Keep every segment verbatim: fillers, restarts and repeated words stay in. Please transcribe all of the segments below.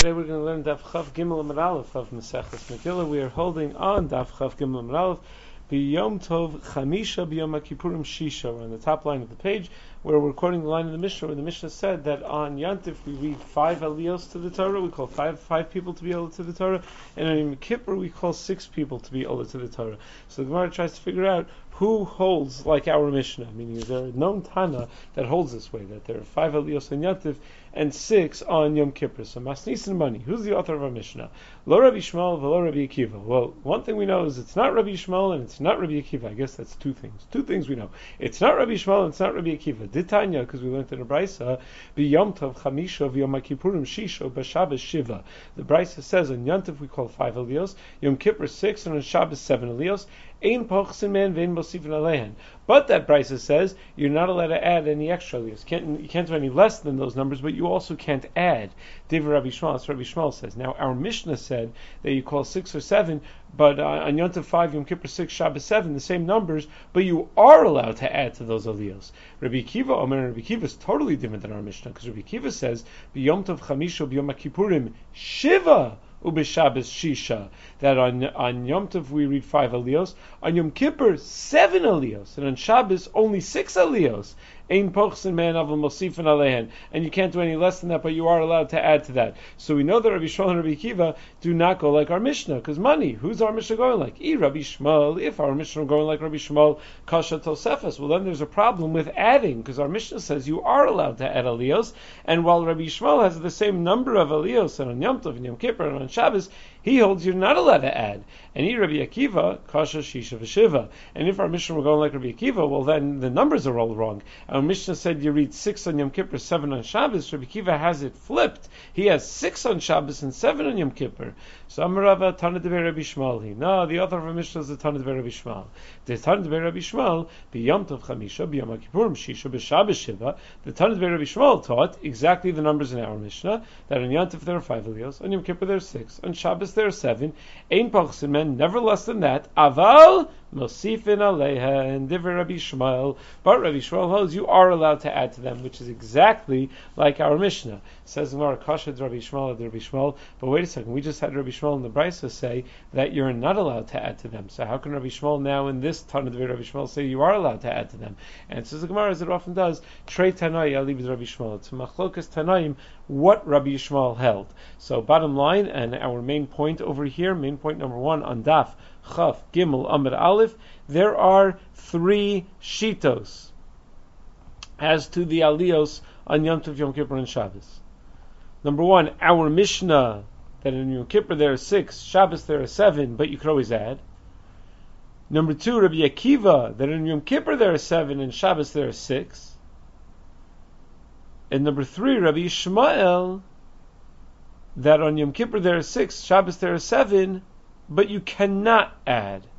Today we're going to learn Daf Chav Gimel Amud Aleph of Maseches Megillah. We are holding on Daf Chav Gimel Amud Aleph. B'Yom Tov Chamisha B'Yom Kippurim Shisha. We're on the top line of the page where we're quoting the line of the Mishnah where the Mishnah said that on Yantif we read five aliyos to the Torah. We call five five people to be Ola to the Torah, and on Yom Kippur we call six people to be Ola to the Torah. So the Gemara tries to figure out who holds like our Mishnah, meaning is there a known Tana that holds this way, that there are five aliyos on Yantif and six on Yom Kippur. So Masnis and Money, who's the author of our Mishnah? Lo Rabbi Shmuel, v'lo Rabbi Akiva. Well, one thing we know is it's not Rabbi Shmuel and it's not Rabbi Akiva. I guess that's two things. Two things we know. It's not Rabbi Shmuel and it's not Rabbi Akiva. Ditanya, because we learned in the Brisa, B'Yom Tov Chamisha v'Yom Kippurim Shisha b'Shabbos Shiva. The Brisa says on Yantif we call five aliyos, Yom Kippur six, and on Shabbos seven aliyos. Ein pochsin man vein mosifin alehen. But that Brisa says you're not allowed to add any extra aliyos. Can't, you can't do any less than those numbers, but you also can't add. Divrei Rabbi Shmuel, that's what Rabbi Shmuel says. Now our Mishnah said that you call six or seven, but uh, on Yom Tov five, Yom Kippur six, Shabbos seven, the same numbers, but you are allowed to add to those aliyos. Rabbi Kiva, Omer, Rabbi Kiva is totally different than our Mishnah, because Rabbi Kiva says B'Yom Tov Chamisha B'Yom Kippurim Shiva Ubishabbos Shisha, that on on Yom Tov we read five aliyos, on Yom Kippur seven aliyos, and on Shabbos only six aliyos. Ein pochsin man avol mosifin alehen, and you can't do any less than that, but you are allowed to add to that. So we know that Rabbi Shmuel and Rabbi Akiva do not go like our Mishnah, because money. Who's our Mishnah going like? E Rabbi Shmuel. If our Mishnah going like Rabbi Shmuel, kasha tosefes. Well, then there's a problem with adding, because our Mishnah says you are allowed to add aliyos, and while Rabbi Shmuel has the same number of aliyos, and on Yom Tov and Yom Kippur and on Shabbos, he holds you're not allowed to add. And E Rabbi Akiva, kasha shisha v'shiva. And if our Mishnah were going like Rabbi Akiva, well then the numbers are all wrong. Our Mishnah said you read six on Yom Kippur, seven on Shabbos. Rabbi Akiva has it flipped. He has six on Shabbos and seven on Yom Kippur. So Amarava Tana Devei Rabbi Shmuel. No, the author of our Mishnah is the Tana Devei Rabbi Shmuel. The Tana Devei Rabbi Shmuel, B'Yom Tov Chamisha, B'Yom Kippurim Shisha, B'Shabbos Shiva. The Tana Devei Rabbi Shmuel taught exactly the numbers in our Mishnah, that on Yom Tov there are five aliyos, on Yom Kippur there are six, on Shabbos there are seven. Ein pachsin men, never less than that. Aval mosifin aleiha, and divrei Rabbi Shmuel. But Rabbi Shmuel holds you are allowed to add to them, which is exactly like our Mishnah. It says in our Kasha Rabbi Shmuel, Rabbi Shmuel. But wait a second, we just had Rabbi Shmuel in the Brisa say that you're not allowed to add to them. So how can Rabbi Shmuel now in this Tana of Rabbi Shmuel say you are allowed to add to them? And it says the Gemara, as it often does, Trei Tanai Ali with Rabbi Shmuel. It's machlokas Tanaim what Rabbi Shmuel held. So bottom line, and our main point over here, main point number one on Daf Chaf Gimel Amud Aleph, there are three shitos as to the aliyos on Yom Tov, Yom Kippur, and Shabbos. Number one, our Mishnah, that in Yom Kippur there are six, Shabbos there are seven, but you could always add. Number two, Rabbi Akiva, that in Yom Kippur there are seven, and Shabbos there are six. And number three, Rabbi Yishmael, that on Yom Kippur there are six, Shabbos there are seven, but you cannot add.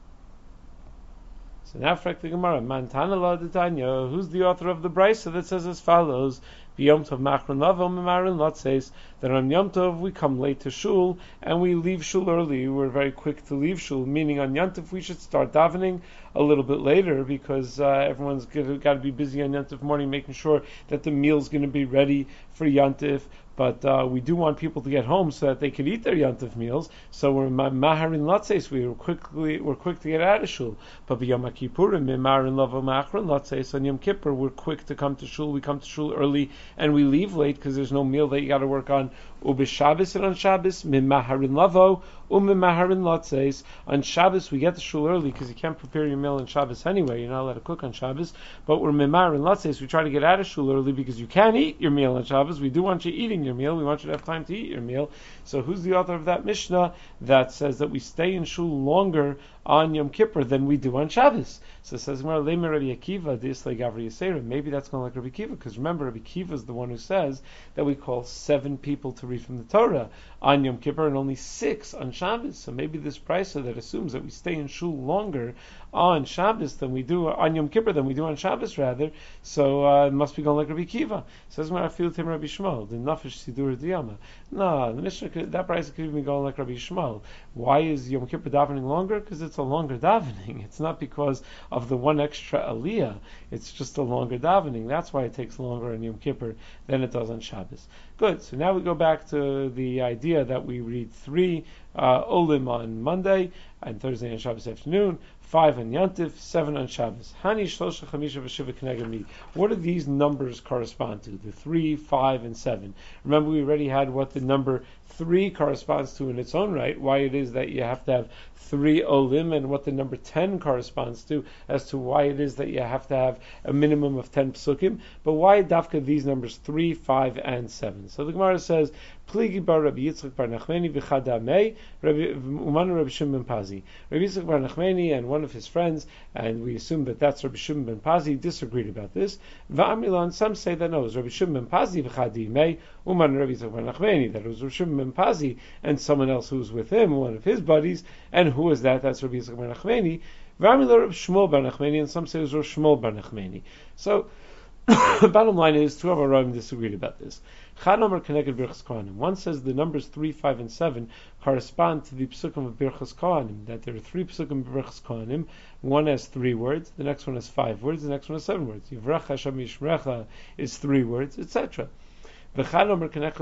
So now, frak the Gemara, Mantana la D'Tanya, who's the author of the Brisa that says as follows: B'Yom Tov machron lavo memarin lot says that on Yom Tov we come late to shul and we leave shul early. We're very quick to leave shul, meaning on Yom Tov we should start davening a little bit later because uh, everyone's got to be busy on Yom Tov morning making sure that the meal's going to be ready for Yom Tov. But uh, we do want people to get home so that they can eat their Yom Tov meals. So we're maharin latzeis. We were quickly we're quick to get out of shul. But b'Yom Kippurim maharin lavo machron latzeis. On Yom Kippur we're quick to come to shul. We come to shul early and we leave late because there's no meal that you got to work on. Ubishabbos, and on Shabbos mimaharin lavo umimaharin latzeis. On Shabbos we get to shul early because you can't prepare your meal on Shabbos anyway. You're not allowed to cook on Shabbos. But we're mimaharin latzeis. We try to get out of shul early because you can't eat your meal on Shabbos. We do want you eating your meal. We want you to have time to eat your meal. So who's the author of that Mishnah that says that we stay in shul longer on Yom Kippur than we do on Shabbos? So it says, maybe that's going like Rabbi Akiva, because remember, Rabbi Akiva is the one who says that we call seven people to read from the Torah on Yom Kippur and only six on Shabbos. So maybe this brisa that assumes that we stay in shul longer on Shabbos than we do on Yom Kippur than we do on Shabbos rather. So uh, it must be going like Rabbi Kiva. Says Mar Afil Tim Rabbi Shmuel the Nafesh Sidur Diyama. No, the Mishnah could, that price could even be going like Rabbi Shmuel. Why is Yom Kippur davening longer? Because it's a longer davening. It's not because of the one extra aliyah. It's just a longer davening. That's why it takes longer on Yom Kippur than it does on Shabbos. Good. So now we go back to the idea that we read three uh, olim on Monday and Thursday and Shabbos afternoon, five on Yantif, seven on Shabbos. Hani shlosha chamisha v'shiva k'neged mi. What do these numbers correspond to? The three, five, and seven. Remember, we already had what the number three corresponds to in its own right. Why it is that you have to have three olim, and what the number ten corresponds to, as to why it is that you have to have a minimum of ten psukim. But why dafka these numbers three, five, and seven? So the Gemara says, Pligi bar Rabbi Yitzchak bar Nachmeni v'chadamei umanu Rabbi Shimon ben Pazi. Rabbi Yitzchak bar Nachmeni and one of his friends, and we assume that that's Rabbi Shimon ben Pazi, disagreed about this. Va'amilan, some say that no, it was Rabbi Shimon ben Pazi v'chadamei umanu Rabbi Yitzchak bar Nachmeni, that it was Rabbi Shimon ben Pazi and someone else who was with him, one of his buddies, and who was that? That's Rabbi Yitzchak bar Nachmeni. Va'amilan Rabbi Shmuel bar Nachmeni, and some say it was Rabbi Shmuel bar Nachmeni. So, the bottom line is, two of our Rambam disagreed about this. One says the numbers three, five, and seven correspond to the psukim of Birchas Kohanim, that there are three psukim of Birchas Kohanim. One has three words, the next one has five words, the next one has seven words. Yivrach Hashem Yishmerecha is three words, et cetera. The other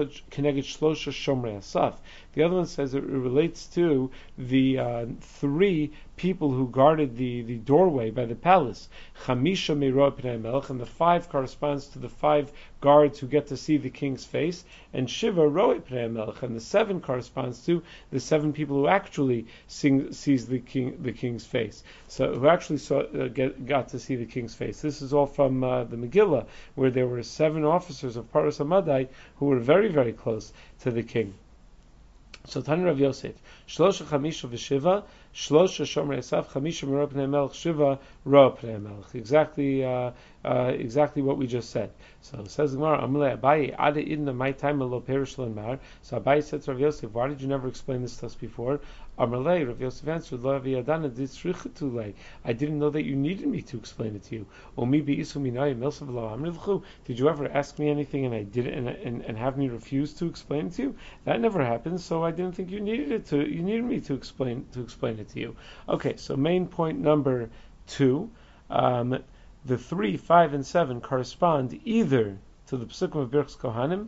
one says it relates to the uh, three people who guarded the, the doorway by the palace. Chamisha meirot pnei melech, and the five corresponds to the five guards who get to see the king's face. And Shiva roet pnei melech, and the seven corresponds to the seven people who actually sing, sees the king the king's face. So who actually saw uh, get, got to see the king's face. This is all from uh, the Megillah, where there were seven officers of Paras Hamadai who were very very close to the king. So Tani Rav Yosef, Shlosha Chamisha v'Shiva, Shlosha Shomer Esav, Chamisha Merah Pnei Melech, Shiva Ra Pnei Melech. Exactly, uh, uh, exactly what we just said. So it says the Gemara, Amalei Abaye Ade Idna My Time Lo Perish Mar. So Abaye said to Rav Yosef, why did you never explain this to us before? Amalei, Rav Yosef answered, Lo Aviyadana Ditzrichutulei. I didn't know that you needed me to explain it to you. Omi Beisu Minay Milsav Lo Amrilchu. Did you ever ask me anything and I didn't, and, and, and have me refuse to explain it to you? That never happened. So I didn't think you needed it to. You needed me to explain to explain it to you. Okay, so main point number two, um, the three, five, and seven correspond either to the Pesukim of Birchas Kohanim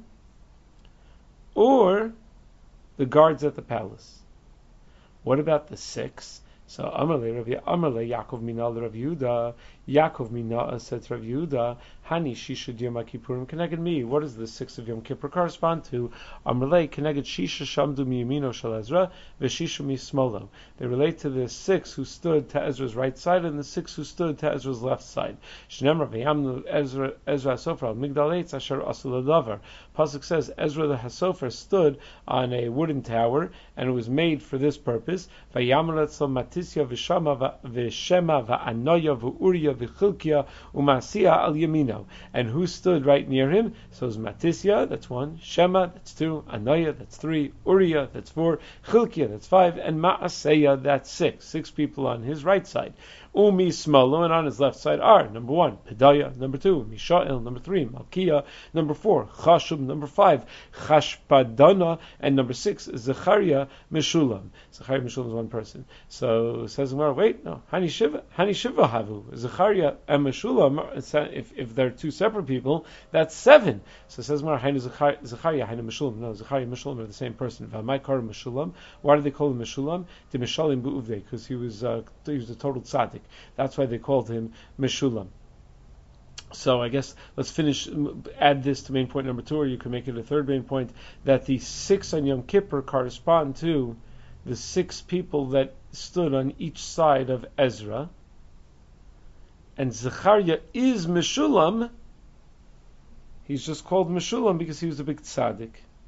or the guards at the palace. What about the six? So Amarle Rav Amarle Yaakov Mina Rav Yehuda. Yaakov Mina said to Rav Yehuda, Hani Shisha Yom Kippurim Keneged Mi. What does the six of Yom Kippur correspond to? Amarle Keneged Shisha Shamdu Miyamino Shel Ezra Veshisha Mismolo. They relate to the six who stood to Ezra's right side and the six who stood to Ezra's left side. Shnemar Vayamnu Ezra Ezra Hasofer Al Migdal Eitz Asher Asul Adavar. Pasuk says Ezra the Hasofer stood on a wooden tower and it was made for this purpose. Vayamar Etzel Matisya V'Shama V'Shema V'Anoya V'Uriya V'Chilkia U'Masiya Al Yamino. And who stood right near him? So it's Matisya, that's one. Shema, that's two. Anoya, that's three. Uriah, that's four. Chilkia, that's five. And Ma'aseya, that's six. Six people on his right side. Umi Smalo, and on his left side are number one, Pedaya, number two, Mishael, number three, Malkiah, number four, Chashub, number five, Chashpadana, and number six, Zechariah Meshulam. Zechariah Meshulam is one person. So says Gemara, wait, no, Hani Shiva, Hani Shiva Havu, Zechariah and Meshulam. If if they're two separate people, that's seven. So says Gemara, Hani Zechariah, Hani Meshulam. No, Zechariah and Meshulam are the same person. V'Maikar Meshulam. Why do they call him Meshulam? The Meshalim Bu'uvdei, because he was uh, he was a total tzaddik. That's why they called him Meshulam. So I guess let's finish, add this to main point number two, or you can make it a third main point, that the six on Yom Kippur correspond to the six people that stood on each side of Ezra. And Zechariah is Meshulam. He's just called Meshulam because he was a big tzaddik.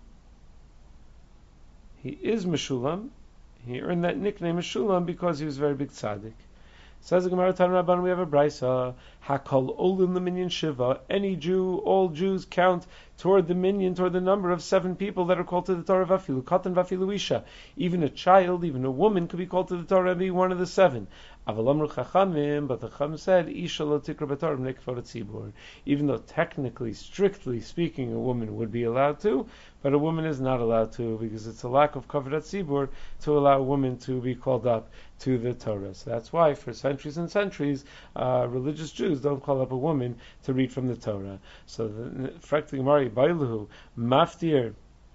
He is Meshulam. He earned that nickname Meshulam because he was a very big tzaddik. Says the Gemara Tan Rabban, we have a brisa. Hakol olim the minyan shiva. Any Jew, all Jews count toward the minyan, toward the number of seven people that are called to the Torah. Vafilu katan vafilu isha. Even a child, even a woman could be called to the Torah and be one of the seven. Avalamru Chachamim, but the Chacham said, Isha lo tikra b'Torah b'nei kfar tzibur. Even though technically, strictly speaking, a woman would be allowed to, but a woman is not allowed to because it's a lack of kavod tzibur to allow a woman to be called up to the Torah. So that's why, for centuries and centuries, uh, religious Jews don't call up a woman to read from the Torah. So, Frekti Gemara Bailuhu Maftir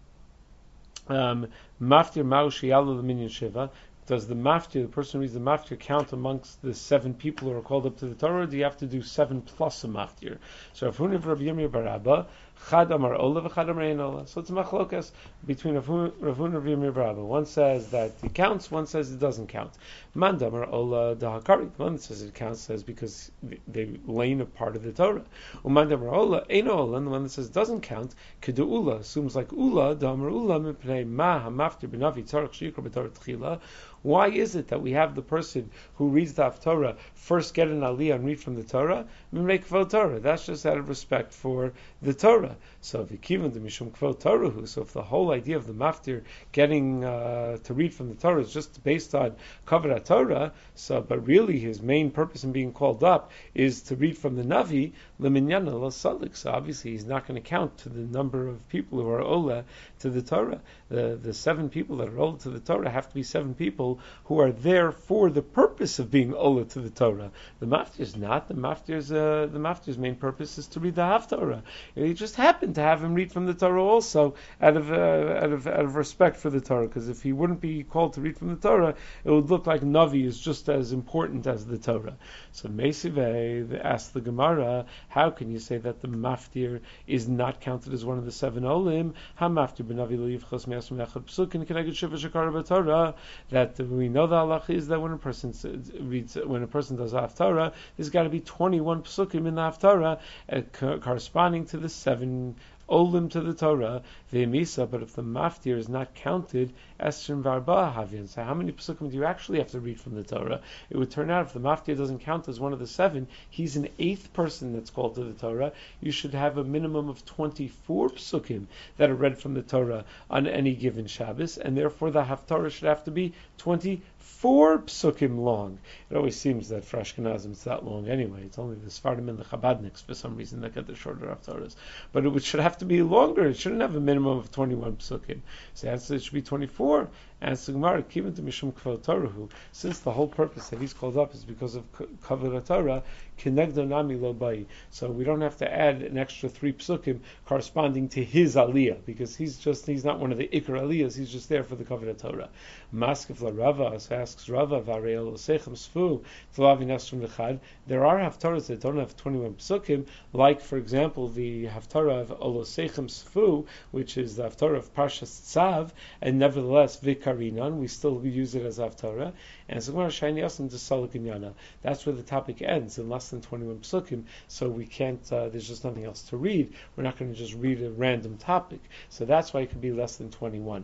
um, Maftir Maushi Yalu Minyan Shiva. Does the maftir, the person who reads the maftir, count amongst the seven people who are called up to the Torah, or do you have to do seven plus a maftir? So Rav Huna Rabbi Yirmiyah bar Abba, Chad Amar Ola v'Chad Amar Ein Ola. So it's a machlokas between Rav Huna and Rabbi Yirmiyah bar Abba. One says that it counts, one says it doesn't count. Man Amar Ola dahakari. One that says it counts says because they lane a part of the Torah. Uman Amar Ola Ein Ola, and the one that says it doesn't count, Kedu Ula, assumes like Ula, Damar Ula, Mipnei Ma HaMaftir B'Navi Tzarech Shikra B'Torah Tchila. Why is it that we have the person who reads the Haftorah first get an aliyah and read from the Torah? Make kvod Torah. That's just out of respect for the Torah. So if Yikivan to Mishum kvod Torah, so if the whole idea of the maftir getting uh, to read from the Torah is just based on kavod Torah, so but really his main purpose in being called up is to read from the Navi, leminyana lo salik. So obviously he's not going to count to the number of people who are ola to the Torah. The the seven people that are ola to the Torah have to be seven people who are there for the purpose of being ola to the Torah. The maftir is not. The maftir's uh, the maftir's main purpose is to read the Haftorah. He just happened to have him read from the Torah also out of uh, out of out of respect for the Torah. Because if he wouldn't be called to read from the Torah, it would look like Navi is just as important as the Torah. So Meisivei asked the Gemara, how can you say that the maftir is not counted as one of the seven olim? Ha maftir b'Navi lo yivchos me'asum echad psukin keneged shiva shekara b'Torah. That we know the halacha is that when a person reads, when a person does Haftarah, there's got to be twenty-one psukim in the Haftarah uh, co- corresponding to the seven olim to the Torah, ve'emisa. But if the maftir is not counted, esrim v'arba havian. So how many psukim do you actually have to read from the Torah? It would turn out if the maftir doesn't count as one of the seven, he's an eighth person that's called to the Torah. You should have a minimum of twenty-four psukim that are read from the Torah on any given Shabbos, and therefore the Haftarah should have to be twenty-four psukim long. It always seems that for Ashkenazim it's that long anyway. It's only the Sfardim and the Chabadniks for some reason that get the shorter Haftarahs. But it should have to be longer. It shouldn't have a minimum of twenty-one psukim. So the answer it should be twenty-four. And Gemara, even to Mishum Kvod Torah, since the whole purpose that he's called up is because of Kavod Torah, Kenegdo Nami Lo Bai. So we don't have to add an extra three psukim corresponding to his aliyah, because he's just he's not one of the Ikar aliyahs. He's just there for the Kavod Torah. Maskef La Rava, so asks Rava, Vareil Sechem Sfu, Tlavi Nasrum Lechad. There are haftarahs that don't have twenty-one psukim, like for example the haftarah of Olosechem Sfu, which is the haftarah of Parshas Tzav, and nevertheless Vikarinan, we still use it as haftarah. And so Shani Asim to Salakanyana. That's where the topic ends in less than twenty-one psukim. So we can't. Uh, there's just nothing else to read. We're not going to just read a random topic. So that's why it could be less than twenty-one.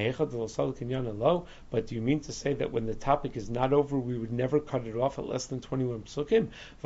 But do you mean to say that when the topic is not over, we would never cut it off at less than twenty-one psukim?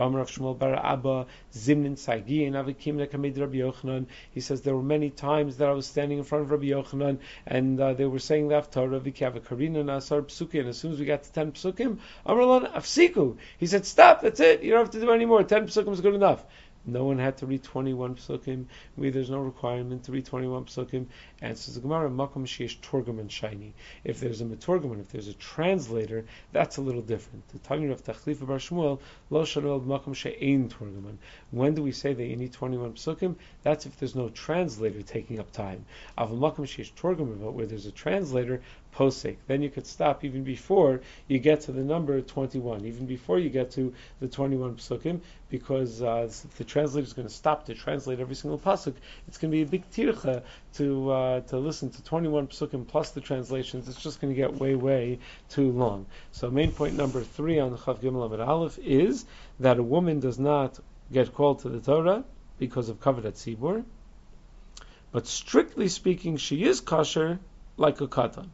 He says there were many times that I was standing in front of Rabbi Yochanan and uh, they were saying the Haftarah, and as soon as we got to ten psukim, Amrullah afsiku. He said, stop, that's it, you don't have to do any more, ten psukim is good enough. No one had to read twenty-one psukim. We, there's no requirement to read twenty-one psukim. Answers the Gemara, Makom Sheish Torgaman Shiny. If there's a Metorgaman, if there's a translator, that's a little different. The Tanya of Tachlifa Bar Shmuel, Lo Shanol Makom She'ein Torgaman. When do we say that you need twenty-one psukim? That's if there's no translator taking up time. Aval Makom Sheish Torgaman, but where there's a translator, posek. Then you could stop even before you get to the number twenty-one, even before you get to the twenty-one psukim, because uh, if the translator is going to stop to translate every single pasuk, it's going to be a big tircha to uh, to listen to twenty-one psukim plus the translations. It's just going to get way, way too long. So main point number three on the Chav Gimel Amud Aleph is that a woman does not get called to the Torah because of Kavod Tzibur, but strictly speaking, she is kosher like a katan.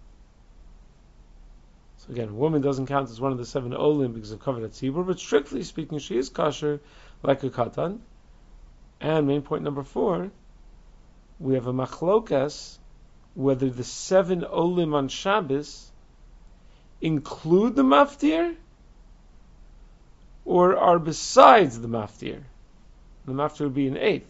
So again, a woman doesn't count as one of the seven olim because of Kavod Tzibur, but strictly speaking, she is kosher like a katan. And main point number four, we have a machlokas whether the seven olim on Shabbos include the maftir or are besides the maftir. The maftir would be an eighth.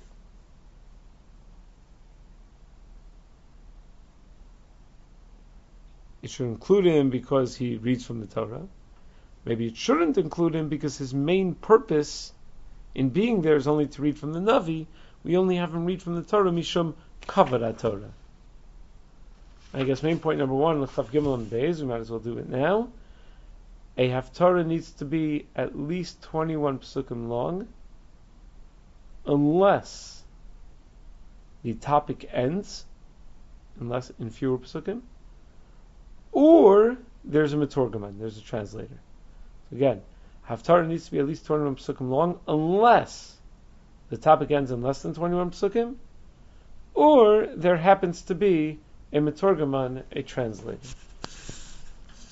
It should include him because he reads from the Torah. Maybe it shouldn't include him because his main purpose in being there is only to read from the Navi. We only have him read from the Torah, Mishum Kavod Torah. I guess main point number one, L'chav Gimel and Beis, we might as well do it now. A Haftarah needs to be at least twenty-one psukim long, unless the topic ends, unless in fewer psukim, or there's a Metorgaman, there's a translator. So again, Haftarah needs to be at least twenty-one psukim long, unless the topic ends in less than twenty-one psukim, or there happens to be a Metorgaman, a translator.